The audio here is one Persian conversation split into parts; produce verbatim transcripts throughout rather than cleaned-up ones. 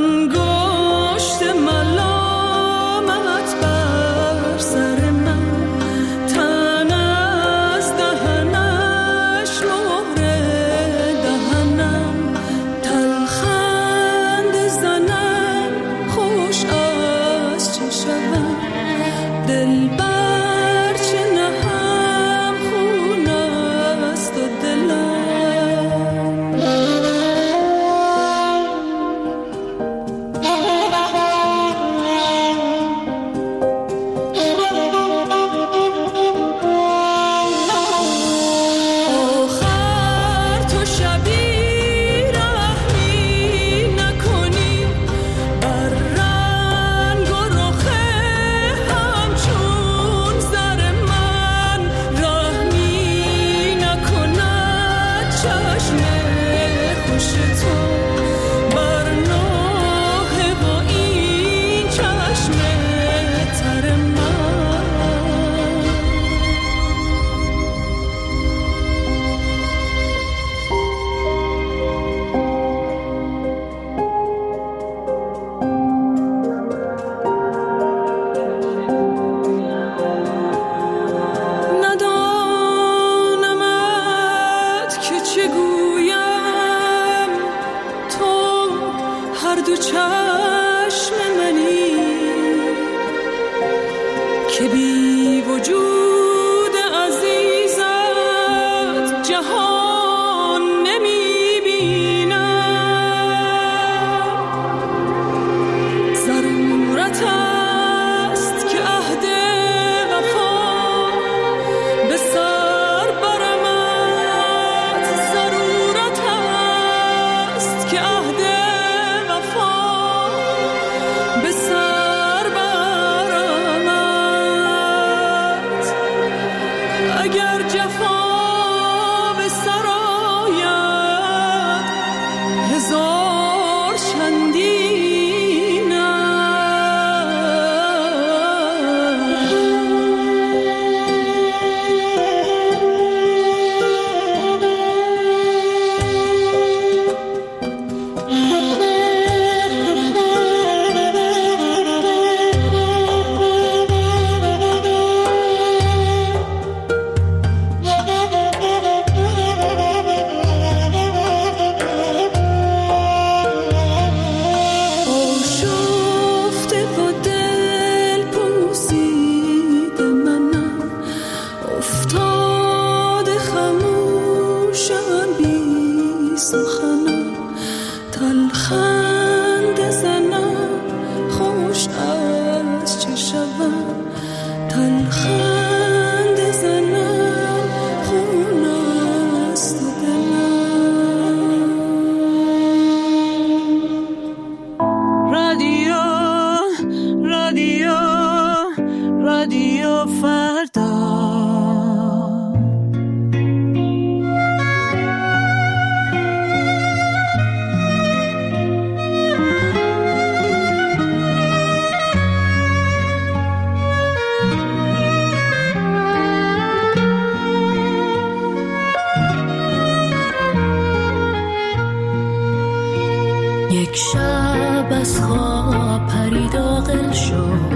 یک شب از خواب پرید عاقل شد،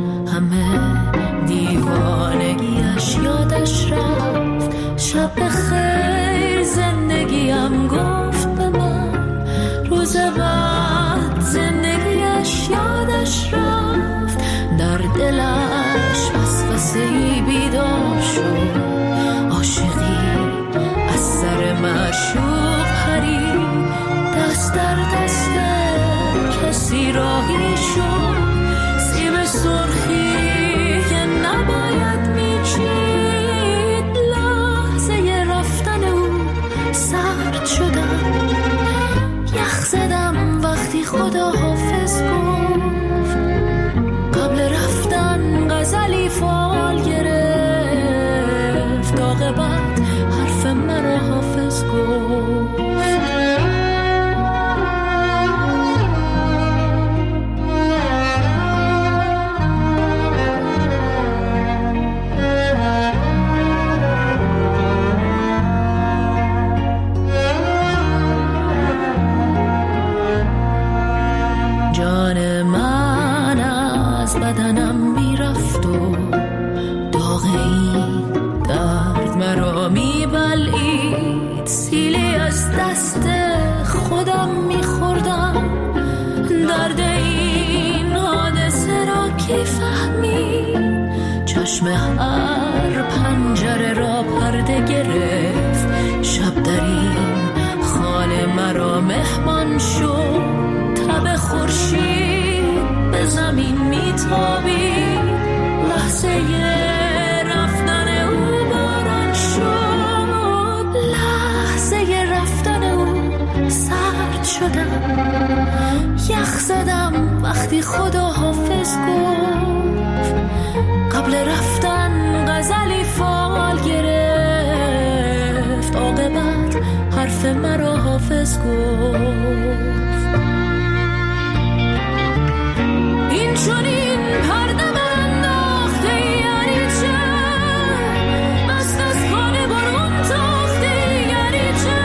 همه دیوانگیش یادش رفت. شب خیر زندگیم گفت به من، روز بعد زندگیش یادش رفت. در دلش وسوسه‌ای بیدار شد، عاشقی از سر معشوق پرید. دست در دست کسی راهی شد، سیب سرخی که نباید میچید. لحظه رفتن او سرد شدم، یخ زدم وقتی خدا حافظ گفت. قبل رفتن غزلی فال گرفت، عاقبت حرف مرا حافظ گفت. از بدنم میرفت و داغ این درد مرا میبلید. سیلی از دست خودم میخوردم، درد این حادثه را کی فهمید؟ چشم هر پنجره را پرده گرفت، شب در این خانه مرا مهمان شد. تب خورشید به زمین میتابید، لحظه رفتن او باران شد. لحظه رفتن او سرد شدم، یخ زدم وقتی خدا حافظ گفت. قبل رفتن غزلی فال گرفت، عاقبت حرف مرا حافظ گفت. این چنین پرده من انداخته یعنی چه؟ مست از خانه برون تاخته یعنی چه؟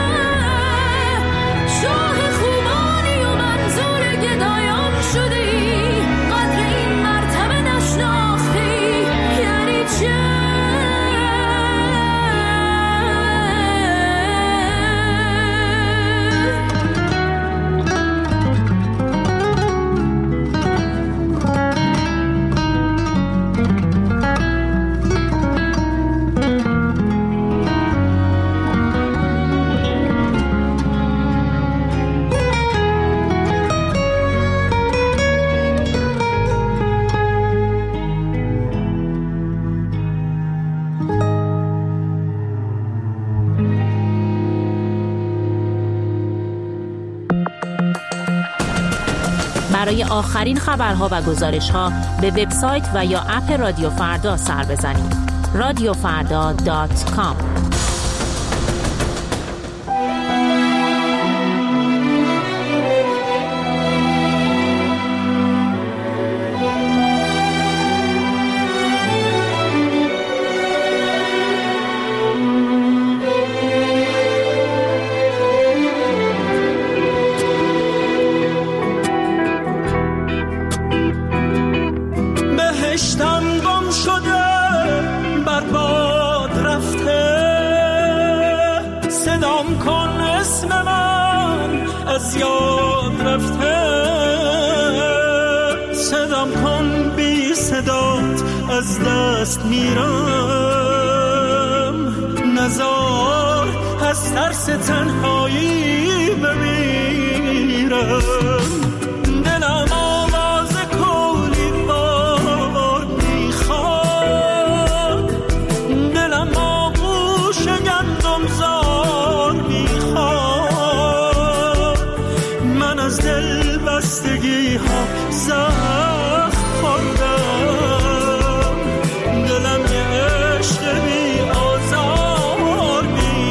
شاه خوبانی و منظور گدایان شده ای، قدر این مرتبه نشناخته یعنی چه؟ برای آخرین خبرها و گزارش‌ها به وبسایت و یا اپ رادیو فردا سر بزنید. رادیو فردا دات کام. از یاد رفته، صدام کن بی صدات از دست میرم. نزار از ترس تنهایی بمیرم. دلم آواز کولی بار میخواد، دلم آغوش گندم زار میخواد. من از دل بستگی ها زخم خوردم، دلم یه عشق بی آزار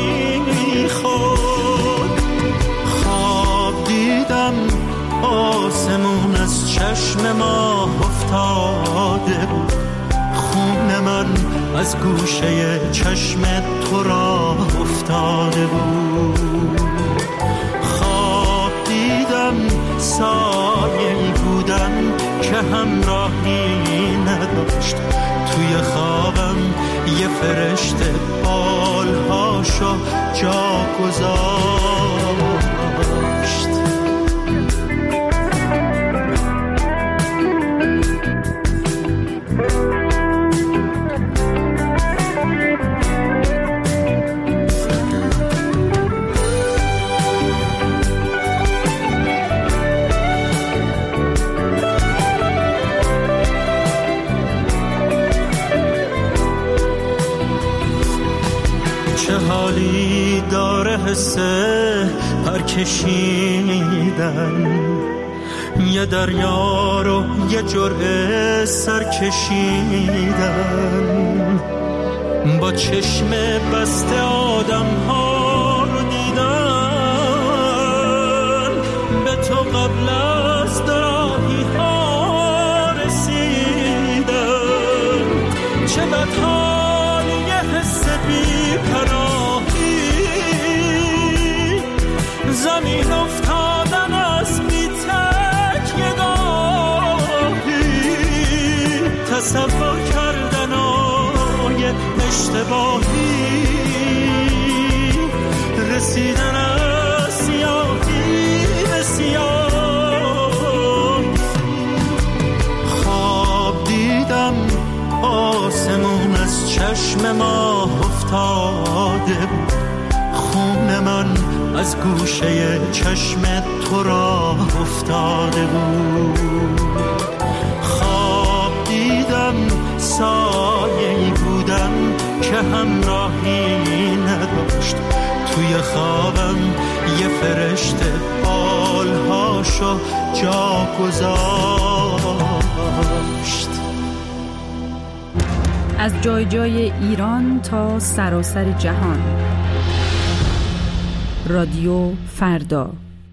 میخواد. خواب دیدم آسمون از چشم ما افتاده بود، خون من از گوشه چشم تو را افتاده بود. خواب دیدم سایه‌ای بودم که همراهی نداشت، توی خوابم یه فرشته بالهاشو جا گذاشت. چه حالی داره حسه پر کشیدن، یه دریا رو یه جرعه سر کشیدن. با چشم بسته آدم ها رو دیدن، به تو قبل از دراهی ها رسیدن. چه بدحالی یه حس بی پناهی، زمین افتادن از بی تک یه گاهی. تصور کردنای اشتباهی، رسیدن از سیاهی به سیاه. خواب دیدم آسمون از چشم ما افتاده بود، خون من از گوشه چشم تو را افتاده بود. خواب دیدم سایه‌ای بودم که همراهی نداشت، توی خوابم یه فرشته بالهاشو جا گذاشت. از جای جای ایران تا سراسر جهان، رادیو فردا.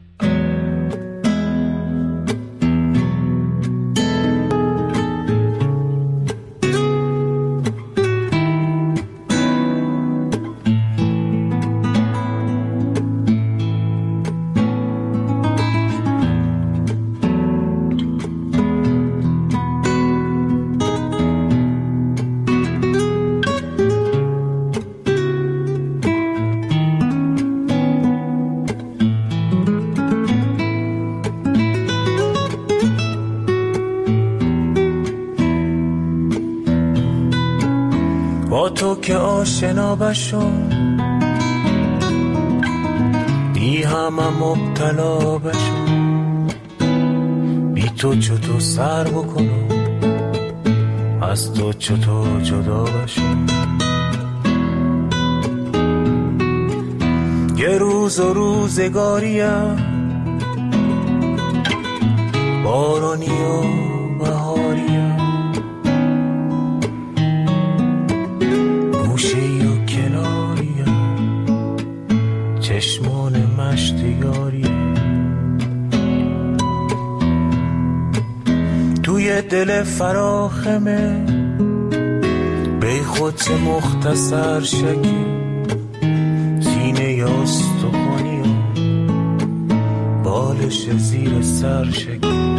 تو که آشنا بشم، بی همه مبتلا بشم، بی تو چطور سر بکنم، از تو چطور جدا بشم. یه روز و روزگاریم بارانی و بهاریم، چشمان مشتیاری توی دل فراخمه، بی خود چه مختصر شکی، سینه یاستخانی بالش زیر سر شکی.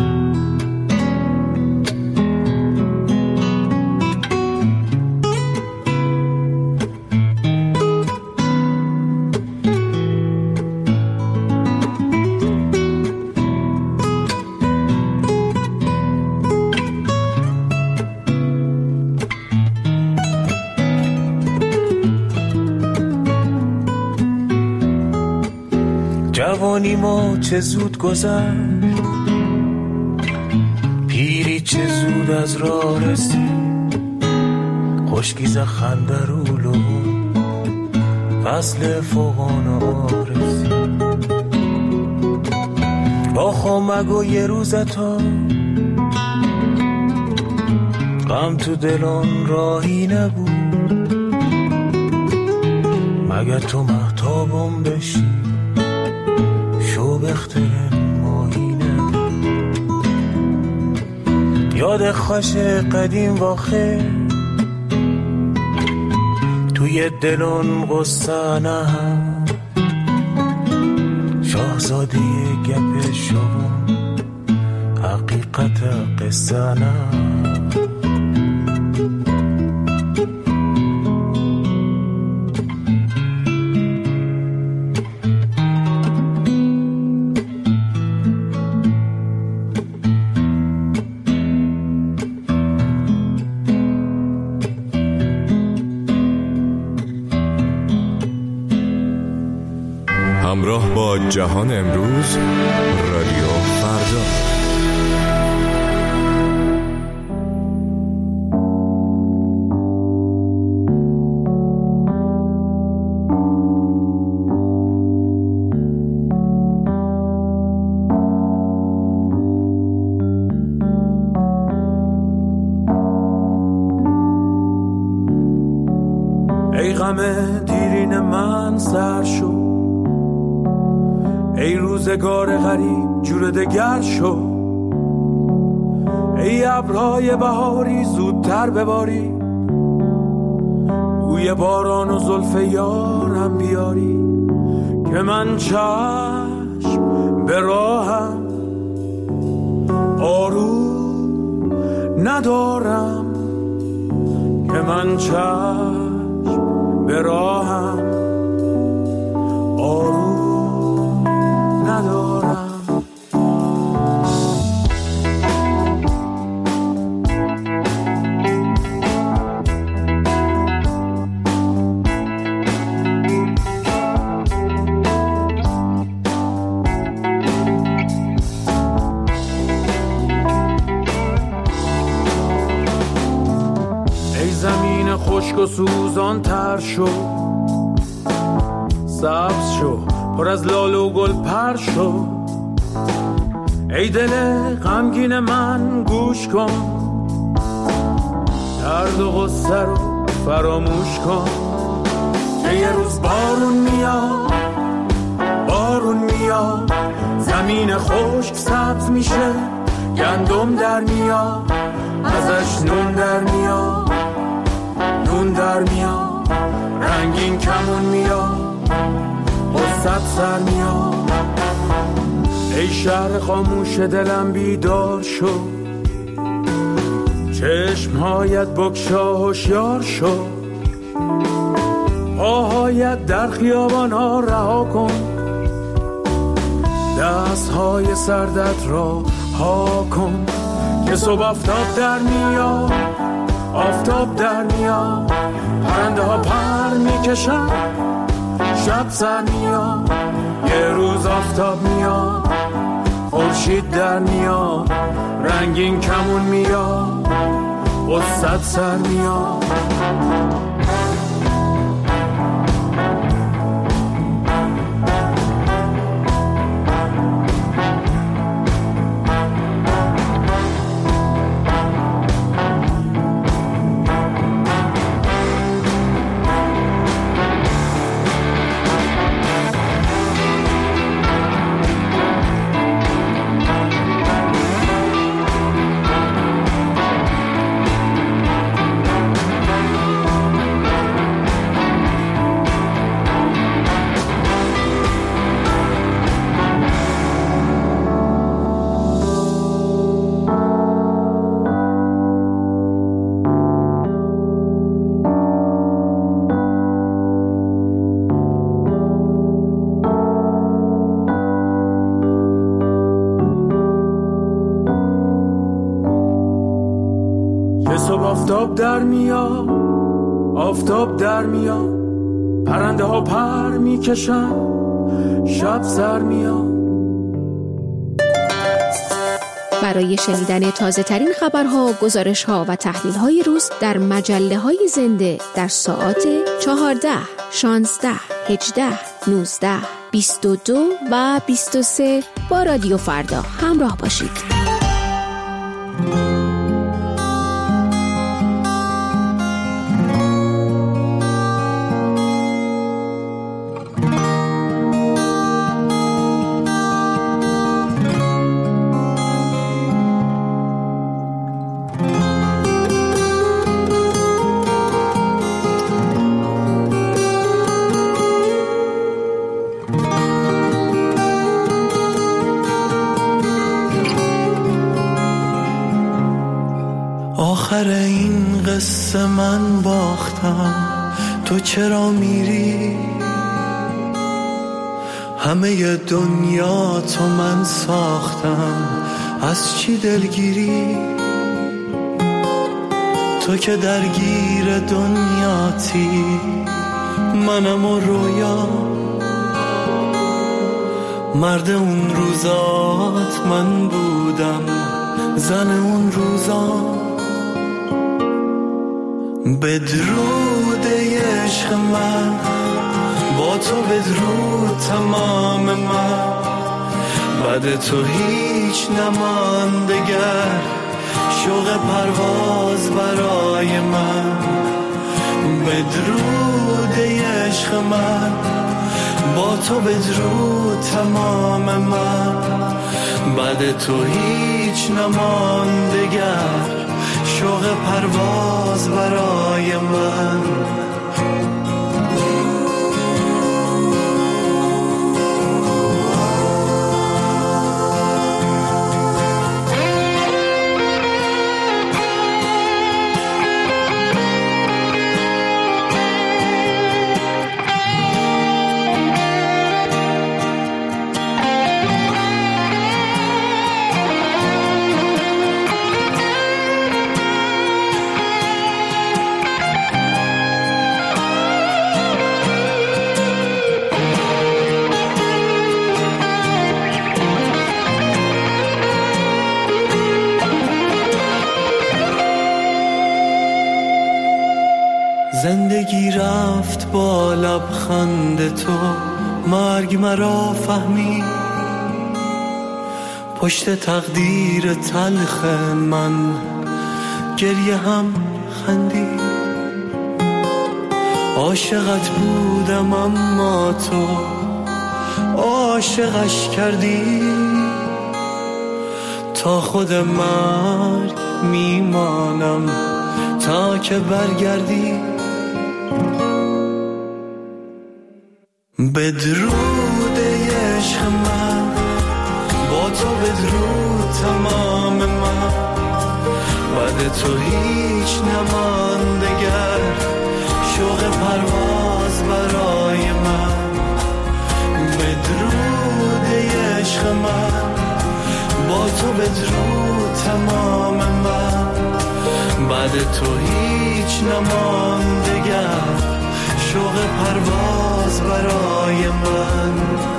جوانی ما چه زود گذشت، پیری چه زود از راه رسید، خشکیز خنده رو لبون فصل فوقان آرزید. با خمگ و یه روزتا غم تو دلان راهی نبود، مگه تو مهتابم بشی شو بخترن ماهینه. یاد خوش قدیم واخه توی دلون قصه نه، شاهزاده گپ شوم حقیقت قصه نه. همراه با جهان امروز، رادیو فردا. ای غم دیرین من سر شد، ای روزگار غریب جور دگر شو، ای ابرهای بهاری زودتر بباری، بوی باران و زلف یارم بیاری، که من چشم به راهم آروم ندارم که من چشم به راهم آروم ندارم. خشک و سوزان تر شو، سبز شو، پر از لاله و گل پر شو. ای دل غمگین من گوش کن، درد و غصه رو فراموش کن که یه روز بارون میاد، بارون میاد، زمین خشک سبز میشه، گندم در میاد، ازش نون در میاد، نون در میاد، رنگین کمون میاد، قصت سر میاد. ای شهر خاموش دلم بیدار شو، چشمهایت بگشا هوشیار شو، پاهایت در خیابان ها رها کن، دستهای سردت را ها کن که صبح آفتاب در میاد، آفتاب در میاد، پرنده ها پر میکشن، شب سر میاد، یه روز آفتاب میاد، خورشید در میاد، رنگین کمون میاد، قصت سر میاد. آفتاب در میاد، آفتاب در میاد، پرنده ها پر میکشن، شب سر میاد. برای شنیدن تازه ترین خبرها، گزارش ها و تحلیل های روز در مجله های زنده در ساعات چهارده، شانزده، هجده، نوزده، بیست و دو و بیست و سه با رادیو فردا همراه باشید. آخر این قصه من باختم، تو چرا میری؟ همه دنیا تو من ساختم، از چی دلگیری؟ تو که درگیر دنیاتی، منم و رویا، مرد اون روزات من بودم، زن اون روزات. بدرود عشق من، با تو بدرود تمام من، بعد تو هیچ نماند دگر، شوق پرواز برای من. بدرود عشق من، با تو بدرود تمام من، بعد تو هیچ نماند دگر، شوق پرواز برای من. زندگی رفت با لبخند تو، مرگ مرا فهمی پشت تقدیر تلخ من گریه هم خندی. عاشقت بودم اما تو عاشقش کردی، تا خود مرگ میمانم تا که برگردی. بدرود عشق من، با تو بدرود تمام من، بعد تو هیچ نماندگر، شوق پرواز برای من. بدرود عشق من، با تو بدرود تمام من، بعد تو هیچ نماندگر، شوق پرواز برای من.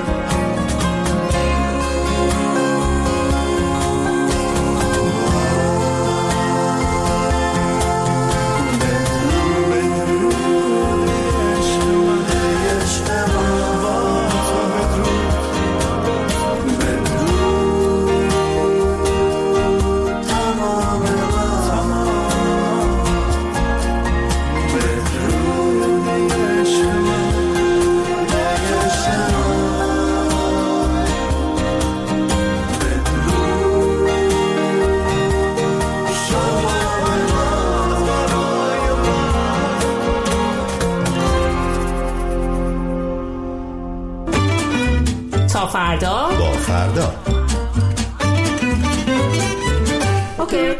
تا فردا با فردا. اوکی.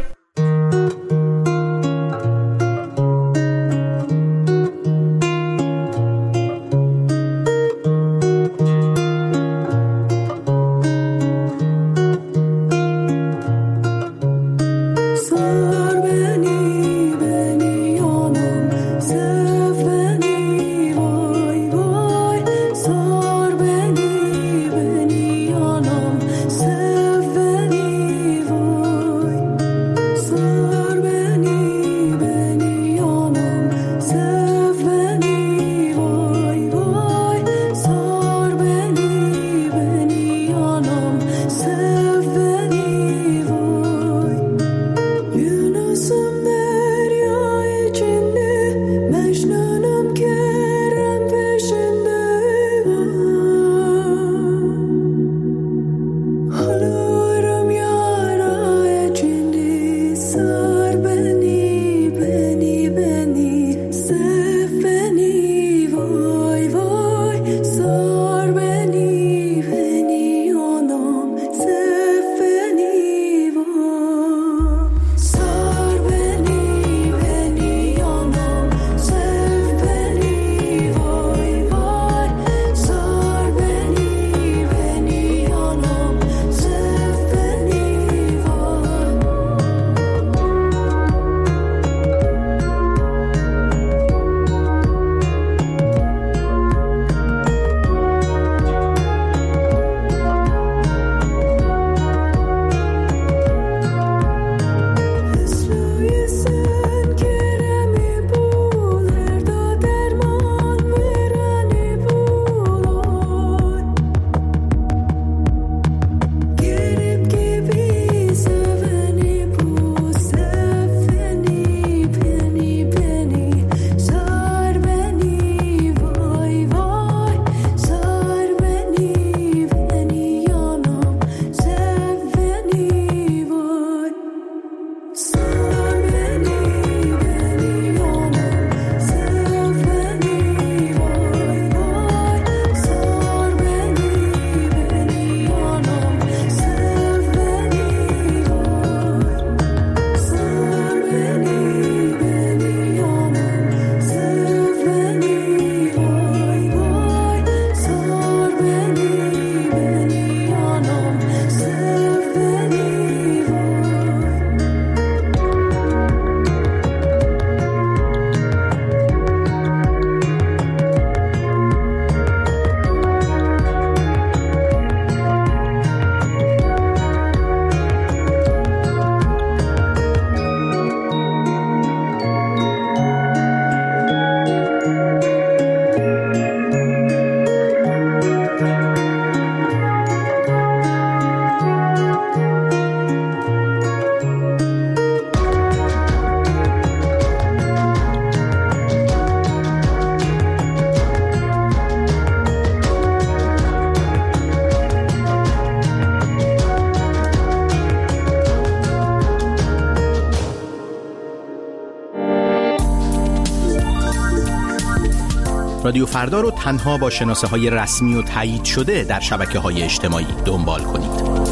رادیو فردا رو تنها با شناسه های رسمی و تایید شده در شبکه های اجتماعی دنبال کنید.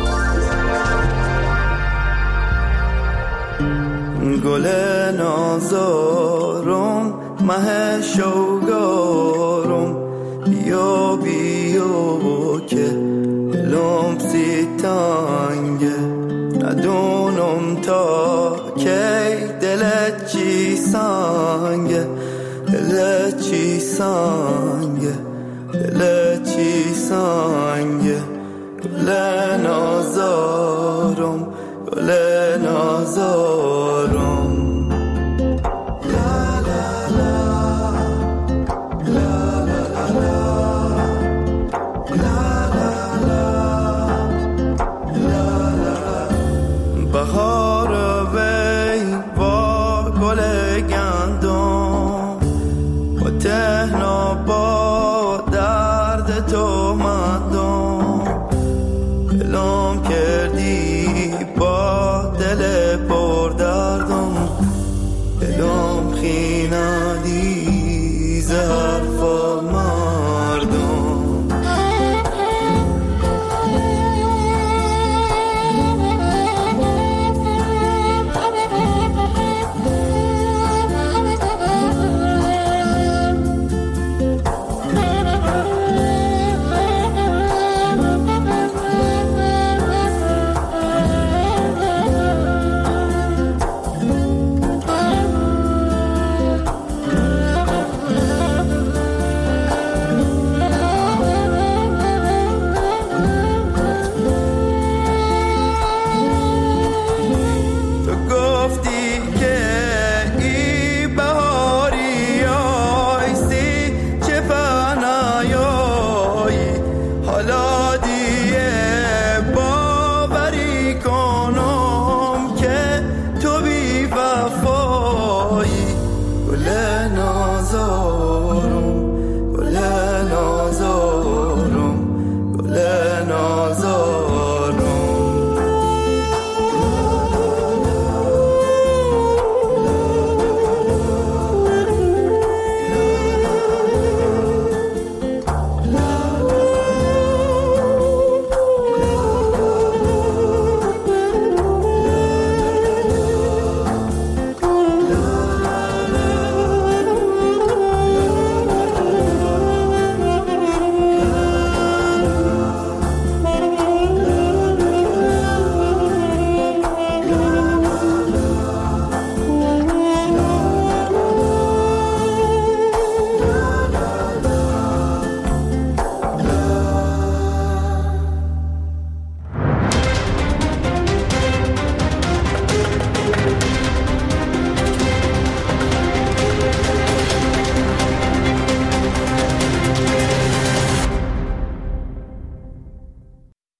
گل نازارم مه شوگارم بیا بیا که لمسی تانگه ندونم تا کی دلت چی سانگه دلت چی سانگه دلت چی سانگه